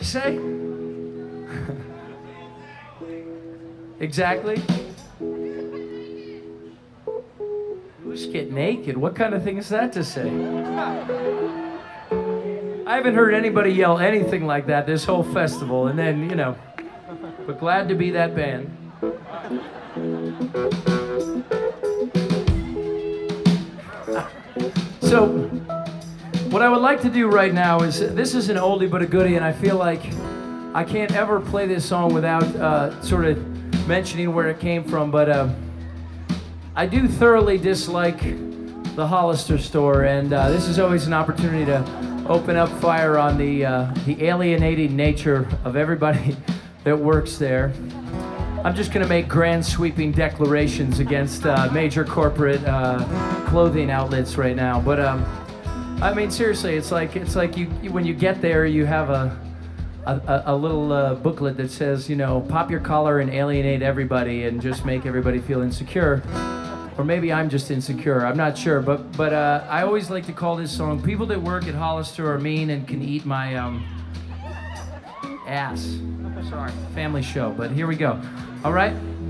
you say? Exactly. Who's get naked? What kind of thing is that to say? I haven't heard anybody yell anything like that this whole festival, and then, you know, but glad to be that band. So, what I would like to do right now is, this is an oldie but a goodie, and I feel like I can't ever play this song without sort of mentioning where it came from, but I do thoroughly dislike the Hollister store, and this is always an opportunity to open up fire on the alienating nature of everybody that works there. I'm just going to make grand sweeping declarations against major corporate clothing outlets right now, but I mean, seriously, it's like you when you get there, you have a little booklet that says, you know, pop your collar and alienate everybody and just make everybody feel insecure. Or maybe I'm just insecure, I'm not sure, but I always like to call this song, people that work at Hollister are mean and can eat my ass. Sorry, family show, but here we go. All right?